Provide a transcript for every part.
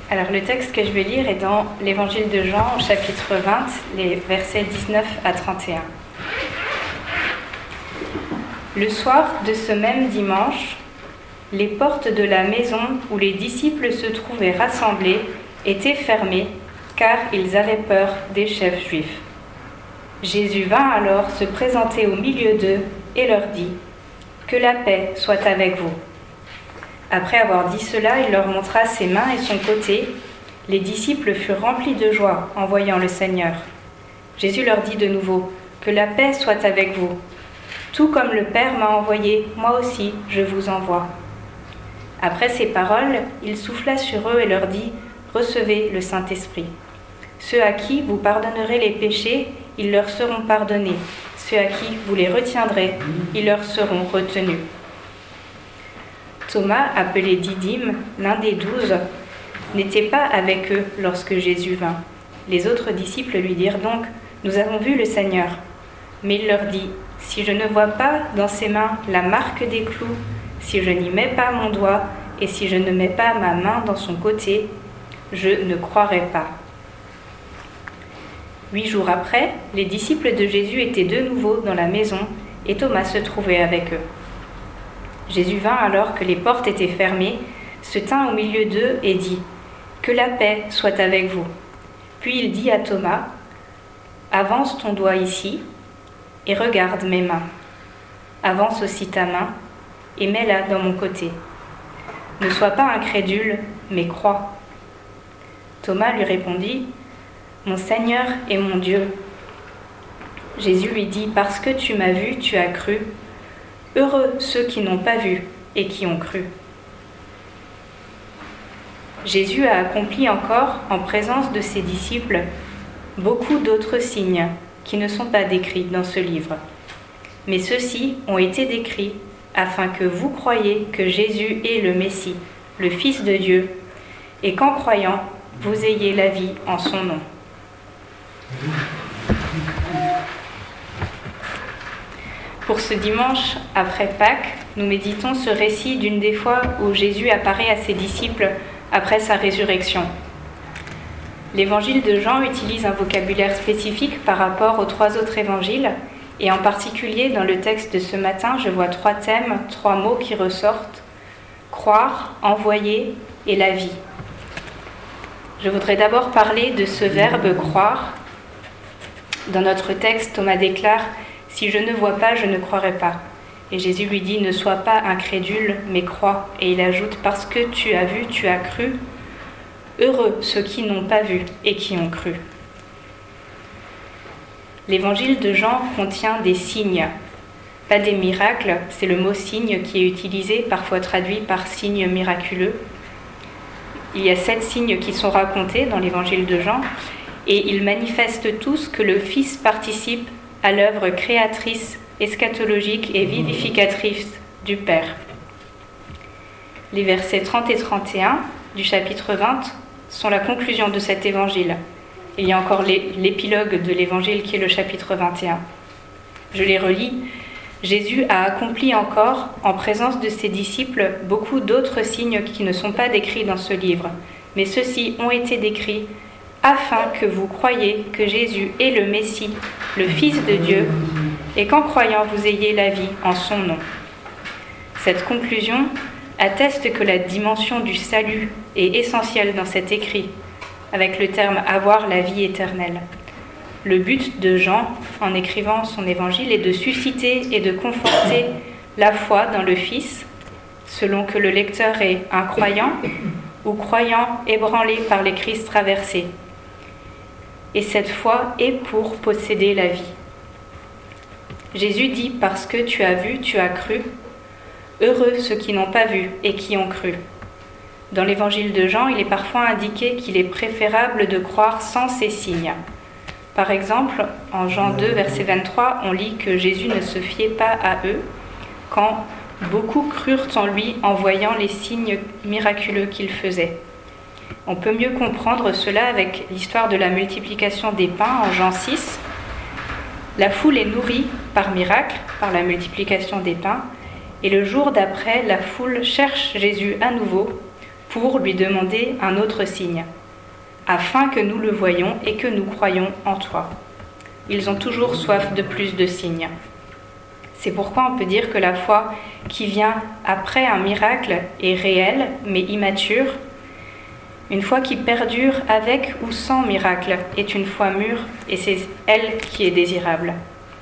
Alors le texte que je vais lire est dans l'Évangile de Jean, au chapitre 20, les versets 19 à 31. Le soir de ce même dimanche, les portes de la maison où les disciples se trouvaient rassemblés étaient fermées, car ils avaient peur des chefs juifs. Jésus vint alors se présenter au milieu d'eux et leur dit : « Que la paix soit avec vous. » Après avoir dit cela, il leur montra ses mains et son côté. Les disciples furent remplis de joie en voyant le Seigneur. Jésus leur dit de nouveau : « Que la paix soit avec vous. Tout comme le Père m'a envoyé, moi aussi je vous envoie. » Après ces paroles, il souffla sur eux et leur dit : « Recevez le Saint-Esprit. Ceux à qui vous pardonnerez les péchés, ils leur seront pardonnés. Ceux à qui vous les retiendrez, ils leur seront retenus. » Thomas, appelé Didyme, l'un des 12, n'était pas avec eux lorsque Jésus vint. Les autres disciples lui dirent donc : « Nous avons vu le Seigneur. » Mais il leur dit : « Si je ne vois pas dans ses mains la marque des clous, si je n'y mets pas mon doigt, et si je ne mets pas ma main dans son côté, je ne croirai pas. » 8 jours après, les disciples de Jésus étaient de nouveau dans la maison, et Thomas se trouvait avec eux. Jésus vint alors que les portes étaient fermées, se tint au milieu d'eux et dit : « Que la paix soit avec vous. » Puis il dit à Thomas : « Avance ton doigt ici et regarde mes mains. Avance aussi ta main et mets-la dans mon côté. Ne sois pas incrédule, mais crois. » Thomas lui répondit : « Mon Seigneur et mon Dieu. » Jésus lui dit : « Parce que tu m'as vu, tu as cru. Heureux ceux qui n'ont pas vu et qui ont cru. » Jésus a accompli encore, en présence de ses disciples, beaucoup d'autres signes qui ne sont pas décrits dans ce livre. Mais ceux-ci ont été décrits afin que vous croyiez que Jésus est le Messie, le Fils de Dieu, et qu'en croyant, vous ayez la vie en son nom. Pour ce dimanche après Pâques, nous méditons ce récit d'une des fois où Jésus apparaît à ses disciples après sa résurrection. L'évangile de Jean utilise un vocabulaire spécifique par rapport aux 3 autres évangiles, et en particulier dans le texte de ce matin, je vois 3 thèmes, 3 mots qui ressortent : croire, envoyer et la vie. Je voudrais d'abord parler de ce verbe croire. Dans notre texte, Thomas déclare : « Si je ne vois pas, je ne croirai pas. » Et Jésus lui dit : « Ne sois pas incrédule, mais crois. » Et il ajoute : « Parce que tu as vu, tu as cru. Heureux ceux qui n'ont pas vu et qui ont cru. » L'évangile de Jean contient des signes, pas des miracles, c'est le mot signe qui est utilisé, parfois traduit par signe miraculeux. Il y a 7 signes qui sont racontés dans l'évangile de Jean, et ils manifestent tous que le Fils participe à l'œuvre créatrice, eschatologique et vivificatrice du Père. Les versets 30 et 31 du chapitre 20 sont la conclusion de cet évangile. Il y a encore l'épilogue de l'évangile qui est le chapitre 21. Je les relis. Jésus a accompli encore, en présence de ses disciples, beaucoup d'autres signes qui ne sont pas décrits dans ce livre, mais ceux-ci ont été décrits afin que vous croyiez que Jésus est le Messie, le Fils de Dieu, et qu'en croyant vous ayez la vie en son nom. Cette conclusion atteste que la dimension du salut est essentielle dans cet écrit, avec le terme « avoir la vie éternelle ». Le but de Jean, en écrivant son évangile, est de susciter et de conforter la foi dans le Fils, selon que le lecteur est incroyant ou croyant ébranlé par les crises traversées. Et cette foi est pour posséder la vie. Jésus dit : « Parce que tu as vu, tu as cru. Heureux ceux qui n'ont pas vu et qui ont cru. » Dans l'évangile de Jean, il est parfois indiqué qu'il est préférable de croire sans ces signes. Par exemple, en Jean 2, verset 23, on lit que Jésus ne se fiait pas à eux quand beaucoup crurent en lui en voyant les signes miraculeux qu'il faisait. On peut mieux comprendre cela avec l'histoire de la multiplication des pains en Jean 6. La foule est nourrie par miracle, par la multiplication des pains, et le jour d'après, la foule cherche Jésus à nouveau, pour lui demander un autre signe, afin que nous le voyions et que nous croyions en toi. Ils ont toujours soif de plus de signes. C'est pourquoi on peut dire que la foi qui vient après un miracle est réelle, mais immature. Une foi qui perdure avec ou sans miracle est une foi mûre, et c'est elle qui est désirable.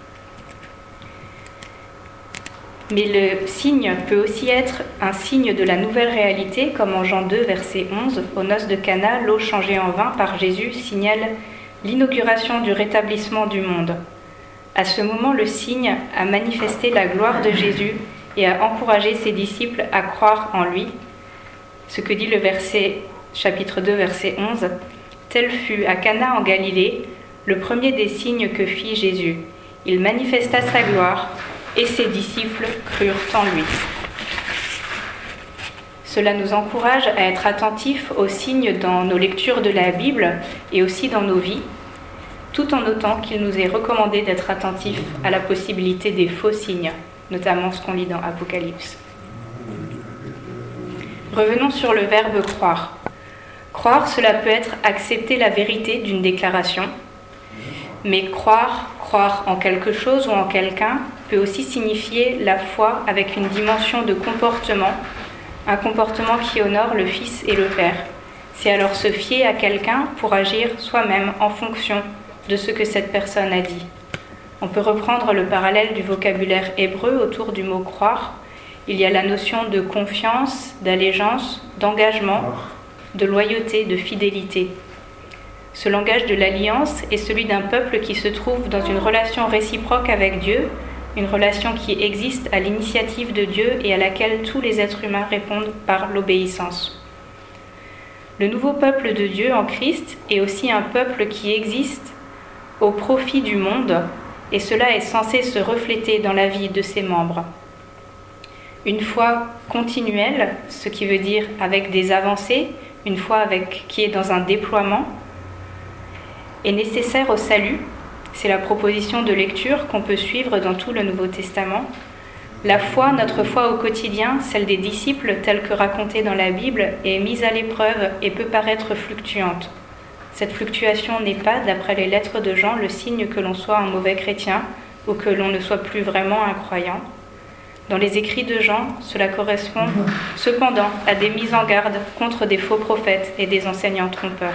Mais le signe peut aussi être un signe de la nouvelle réalité, comme en Jean 2, verset 11, aux noces de Cana, l'eau changée en vin par Jésus signale l'inauguration du rétablissement du monde. À ce moment, le signe a manifesté la gloire de Jésus et a encouragé ses disciples à croire en lui. Ce que dit le chapitre 2, verset 11, « Tel fut à Cana en Galilée le premier des signes que fit Jésus. Il manifesta sa gloire et ses disciples crurent en lui. » Cela nous encourage à être attentifs aux signes dans nos lectures de la Bible et aussi dans nos vies, tout en notant qu'il nous est recommandé d'être attentifs à la possibilité des faux signes, notamment ce qu'on lit dans Apocalypse. Revenons sur le verbe « croire ». Croire, cela peut être accepter la vérité d'une déclaration, mais croire en quelque chose ou en quelqu'un peut aussi signifier la foi avec une dimension de comportement, un comportement qui honore le Fils et le Père. C'est alors se fier à quelqu'un pour agir soi-même en fonction de ce que cette personne a dit. On peut reprendre le parallèle du vocabulaire hébreu autour du mot « croire ». Il y a la notion de confiance, d'allégeance, d'engagement, de loyauté, de fidélité. Ce langage de l'alliance est celui d'un peuple qui se trouve dans une relation réciproque avec Dieu, une relation qui existe à l'initiative de Dieu et à laquelle tous les êtres humains répondent par l'obéissance. Le nouveau peuple de Dieu en Christ est aussi un peuple qui existe au profit du monde, et cela est censé se refléter dans la vie de ses membres. Une foi continuelle, ce qui veut dire avec des avancées, une foi qui est dans un déploiement, est nécessaire au salut. C'est la proposition de lecture qu'on peut suivre dans tout le Nouveau Testament. La foi, notre foi au quotidien, celle des disciples telle que racontée dans la Bible, est mise à l'épreuve et peut paraître fluctuante. Cette fluctuation n'est pas, d'après les lettres de Jean, le signe que l'on soit un mauvais chrétien ou que l'on ne soit plus vraiment un croyant. Dans les écrits de Jean, cela correspond cependant à des mises en garde contre des faux prophètes et des enseignants trompeurs.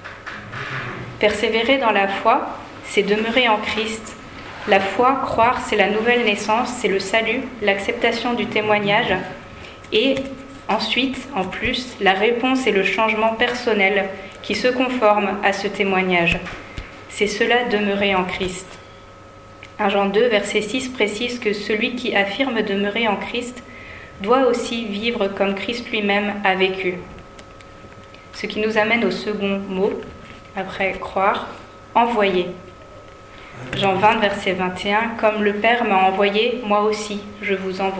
Persévérer dans la foi, c'est demeurer en Christ. La foi, croire, c'est la nouvelle naissance, c'est le salut, l'acceptation du témoignage et ensuite, en plus, la réponse et le changement personnel qui se conforment à ce témoignage. C'est cela, demeurer en Christ. 1 Jean 2, verset 6 précise que celui qui affirme demeurer en Christ doit aussi vivre comme Christ lui-même a vécu. Ce qui nous amène au second mot, après croire, envoyer. Jean 20, verset 21, « Comme le Père m'a envoyé, moi aussi, je vous envoie. »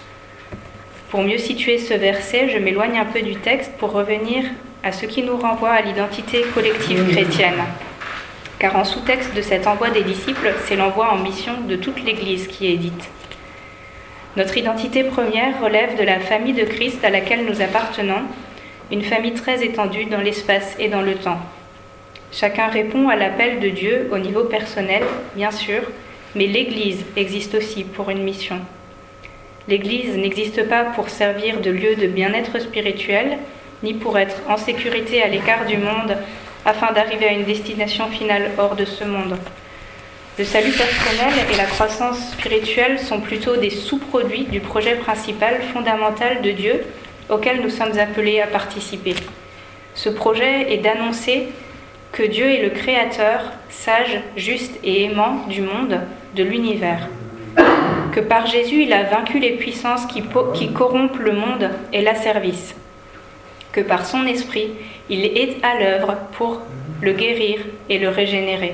Pour mieux situer ce verset, je m'éloigne un peu du texte pour revenir à ce qui nous renvoie à l'identité collective chrétienne. Car en sous-texte de cet envoi des disciples, c'est l'envoi en mission de toute l'Église qui est dite. Notre identité première relève de la famille de Christ à laquelle nous appartenons, une famille très étendue dans l'espace et dans le temps. Chacun répond à l'appel de Dieu au niveau personnel, bien sûr, mais l'Église existe aussi pour une mission. L'Église n'existe pas pour servir de lieu de bien-être spirituel, ni pour être en sécurité à l'écart du monde, afin d'arriver à une destination finale hors de ce monde. Le salut personnel et la croissance spirituelle sont plutôt des sous-produits du projet principal fondamental de Dieu auquel nous sommes appelés à participer. Ce projet est d'annoncer que Dieu est le créateur, sage, juste et aimant du monde, de l'univers. Que par Jésus, il a vaincu les puissances qui corrompent le monde et l'asservissent. Que par son esprit, il est à l'œuvre pour le guérir et le régénérer.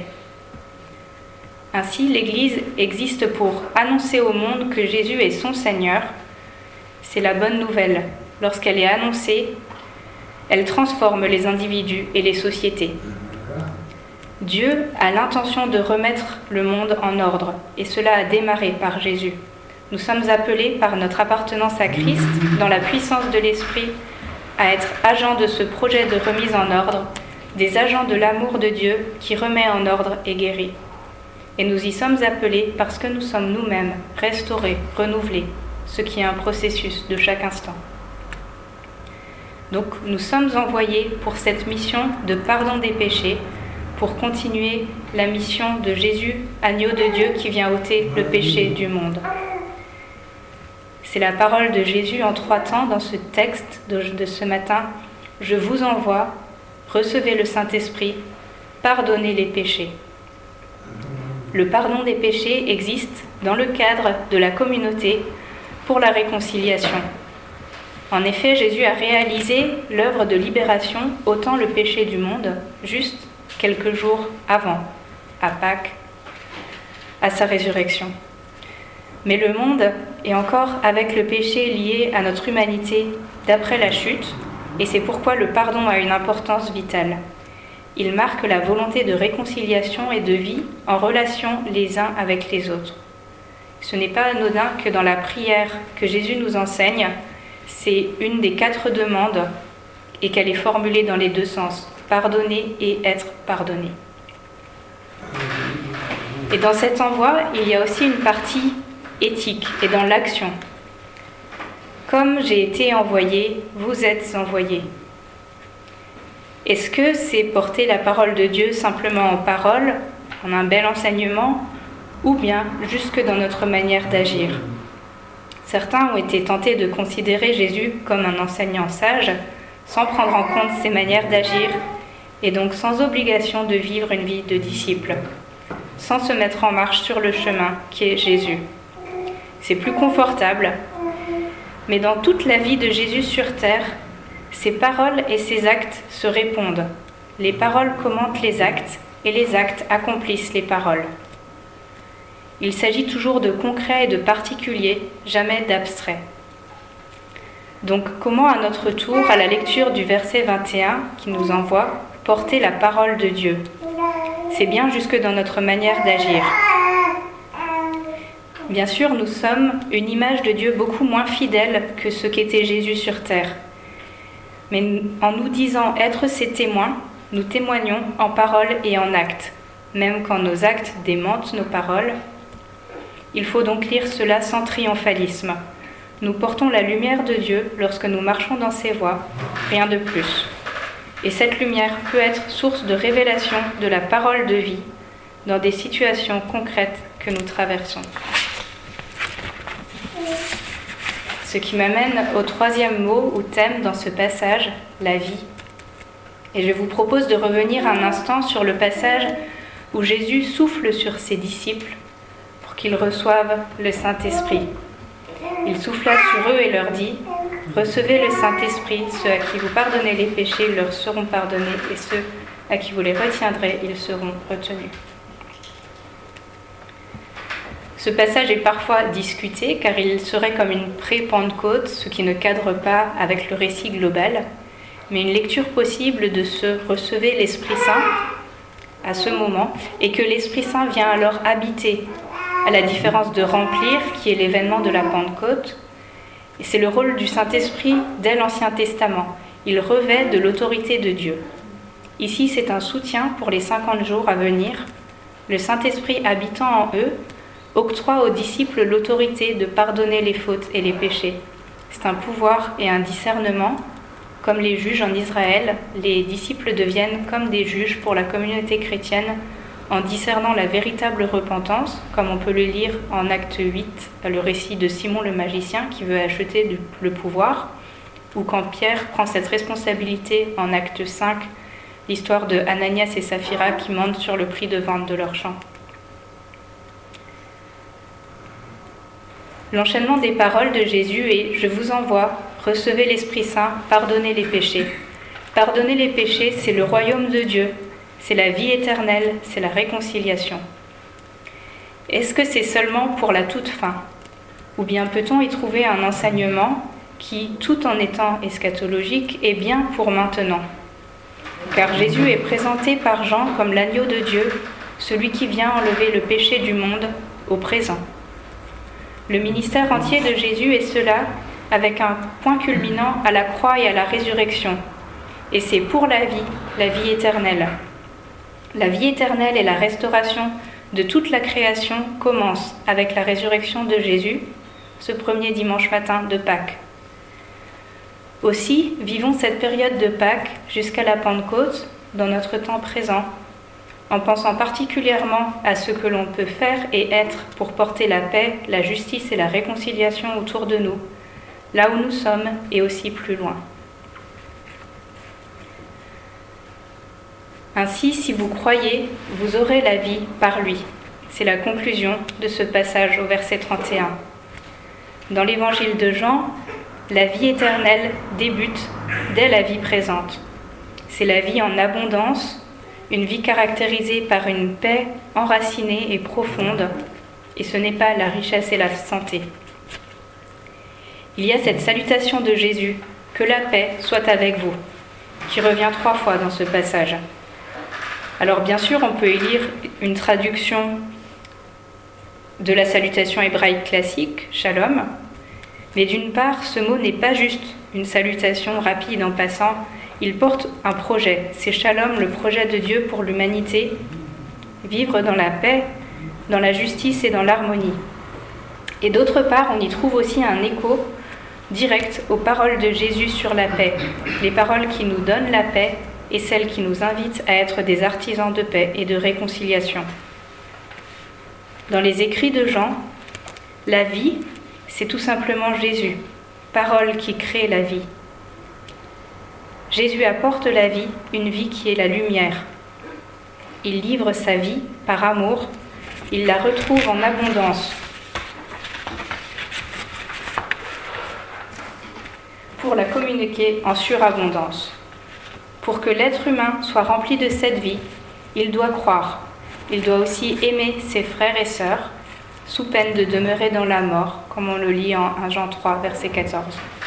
Ainsi, l'Église existe pour annoncer au monde que Jésus est son Seigneur. C'est la bonne nouvelle. Lorsqu'elle est annoncée, elle transforme les individus et les sociétés. Dieu a l'intention de remettre le monde en ordre, et cela a démarré par Jésus. Nous sommes appelés par notre appartenance à Christ, dans la puissance de l'Esprit, à être agents de ce projet de remise en ordre, des agents de l'amour de Dieu qui remet en ordre et guérit. Et nous y sommes appelés parce que nous sommes nous-mêmes restaurés, renouvelés, ce qui est un processus de chaque instant. Donc nous sommes envoyés pour cette mission de pardon des péchés, pour continuer la mission de Jésus, agneau de Dieu qui vient ôter le péché du monde. C'est la parole de Jésus en 3 temps dans ce texte de ce matin. Je vous envoie, recevez le Saint-Esprit, pardonnez les péchés. Le pardon des péchés existe dans le cadre de la communauté pour la réconciliation. En effet, Jésus a réalisé l'œuvre de libération ôtant le péché du monde juste quelques jours avant, à Pâques, à sa résurrection. Mais le monde est encore avec le péché lié à notre humanité d'après la chute, et c'est pourquoi le pardon a une importance vitale. Il marque la volonté de réconciliation et de vie en relation les uns avec les autres. Ce n'est pas anodin que dans la prière que Jésus nous enseigne, c'est une des 4 demandes et qu'elle est formulée dans les 2 sens, pardonner et être pardonné. Et dans cet envoi, il y a aussi une partie éthique et dans l'action. Comme j'ai été envoyé, vous êtes envoyés. Est-ce que c'est porter la parole de Dieu simplement en parole, en un bel enseignement, ou bien jusque dans notre manière d'agir ? Certains ont été tentés de considérer Jésus comme un enseignant sage, sans prendre en compte ses manières d'agir, et donc sans obligation de vivre une vie de disciple, sans se mettre en marche sur le chemin qui est Jésus. C'est plus confortable, mais dans toute la vie de Jésus sur terre, ses paroles et ses actes se répondent. Les paroles commentent les actes et les actes accomplissent les paroles. Il s'agit toujours de concret et de particulier, jamais d'abstrait. Donc comment à notre tour, à la lecture du verset 21 qui nous envoie, porter la parole de Dieu ? C'est bien jusque dans notre manière d'agir. Bien sûr, nous sommes une image de Dieu beaucoup moins fidèle que ce qu'était Jésus sur terre. Mais en nous disant être ses témoins, nous témoignons en parole et en acte, même quand nos actes démentent nos paroles. Il faut donc lire cela sans triomphalisme. Nous portons la lumière de Dieu lorsque nous marchons dans ses voies, rien de plus. Et cette lumière peut être source de révélation de la parole de vie dans des situations concrètes que nous traversons. Ce qui m'amène au 3e mot ou thème dans ce passage, la vie. Et je vous propose de revenir un instant sur le passage où Jésus souffle sur ses disciples pour qu'ils reçoivent le Saint-Esprit. Il souffla sur eux et leur dit « Recevez le Saint-Esprit, ceux à qui vous pardonnez les péchés leur seront pardonnés, et ceux à qui vous les retiendrez, ils seront retenus. » Ce passage est parfois discuté car il serait comme une pré-Pentecôte, ce qui ne cadre pas avec le récit global, mais une lecture possible de ce « Recevez l'Esprit Saint » à ce moment, et que l'Esprit Saint vient alors habiter, à la différence de remplir, qui est l'événement de la Pentecôte. Et c'est le rôle du Saint-Esprit dès l'Ancien Testament. Il revêt de l'autorité de Dieu. Ici, c'est un soutien pour les 50 jours à venir. Le Saint-Esprit habitant en eux octroie aux disciples l'autorité de pardonner les fautes et les péchés. C'est un pouvoir et un discernement. Comme les juges en Israël, les disciples deviennent comme des juges pour la communauté chrétienne en discernant la véritable repentance, comme on peut le lire en Acte 8, le récit de Simon le magicien qui veut acheter le pouvoir, ou quand Pierre prend cette responsabilité en Acte 5, l'histoire de Ananias et Saphira qui mentent sur le prix de vente de leur champ. L'enchaînement des paroles de Jésus est « Je vous envoie, recevez l'Esprit Saint, pardonnez les péchés ». Pardonner les péchés, c'est le royaume de Dieu, c'est la vie éternelle, c'est la réconciliation. Est-ce que c'est seulement pour la toute fin ? Ou bien peut-on y trouver un enseignement qui, tout en étant eschatologique, est bien pour maintenant ? Car Jésus est présenté par Jean comme l'agneau de Dieu, celui qui vient enlever le péché du monde au présent. Le ministère entier de Jésus est cela, avec un point culminant à la croix et à la résurrection. Et c'est pour la vie éternelle. La vie éternelle et la restauration de toute la création commencent avec la résurrection de Jésus, ce premier dimanche matin de Pâques. Aussi, vivons cette période de Pâques jusqu'à la Pentecôte dans notre temps présent, en pensant particulièrement à ce que l'on peut faire et être pour porter la paix, la justice et la réconciliation autour de nous, là où nous sommes et aussi plus loin. Ainsi, si vous croyez, vous aurez la vie par lui. C'est la conclusion de ce passage au verset 31. Dans l'évangile de Jean, la vie éternelle débute dès la vie présente. C'est la vie en abondance, une vie caractérisée par une paix enracinée et profonde, et ce n'est pas la richesse et la santé. Il y a cette salutation de Jésus, « Que la paix soit avec vous », qui revient 3 fois dans ce passage. Alors bien sûr, on peut y lire une traduction de la salutation hébraïque classique, shalom, mais d'une part, ce mot n'est pas juste une salutation rapide en passant, il porte un projet. C'est shalom, le projet de Dieu pour l'humanité, vivre dans la paix, dans la justice et dans l'harmonie. Et d'autre part, on y trouve aussi un écho direct aux paroles de Jésus sur la paix, les paroles qui nous donnent la paix et celles qui nous invitent à être des artisans de paix et de réconciliation. Dans les écrits de Jean, la vie, c'est tout simplement Jésus, parole qui crée la vie. Jésus apporte la vie, une vie qui est la lumière. Il livre sa vie par amour, il la retrouve en abondance. Pour la communiquer en surabondance. Pour que l'être humain soit rempli de cette vie, il doit croire. Il doit aussi aimer ses frères et sœurs, sous peine de demeurer dans la mort, comme on le lit en 1 Jean 3, verset 14.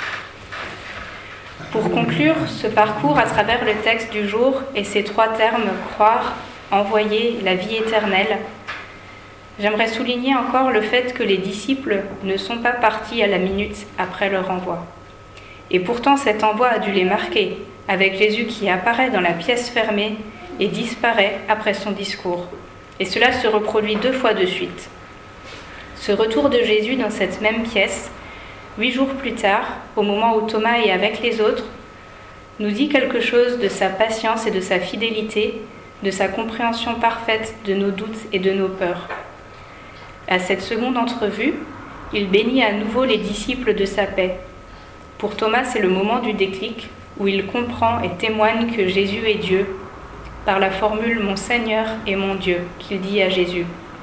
Pour conclure ce parcours à travers le texte du jour et ces 3 termes, croire, envoyer, la vie éternelle, j'aimerais souligner encore le fait que les disciples ne sont pas partis à la minute après leur envoi. Et pourtant cet envoi a dû les marquer, avec Jésus qui apparaît dans la pièce fermée et disparaît après son discours. Et cela se reproduit 2 fois de suite. Ce retour de Jésus dans cette même pièce, 8 jours plus tard, au moment où Thomas est avec les autres, nous dit quelque chose de sa patience et de sa fidélité, de sa compréhension parfaite de nos doutes et de nos peurs. À cette seconde entrevue, il bénit à nouveau les disciples de sa paix. Pour Thomas, c'est le moment du déclic où il comprend et témoigne que Jésus est Dieu, par la formule « Mon Seigneur et mon Dieu » qu'il dit à Jésus.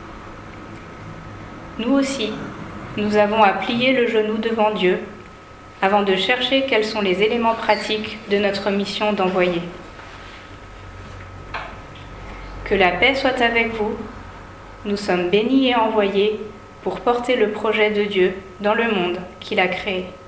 Nous aussi, nous avons à plier le genou devant Dieu avant de chercher quels sont les éléments pratiques de notre mission d'envoyer. Que la paix soit avec vous. Nous sommes bénis et envoyés pour porter le projet de Dieu dans le monde qu'il a créé.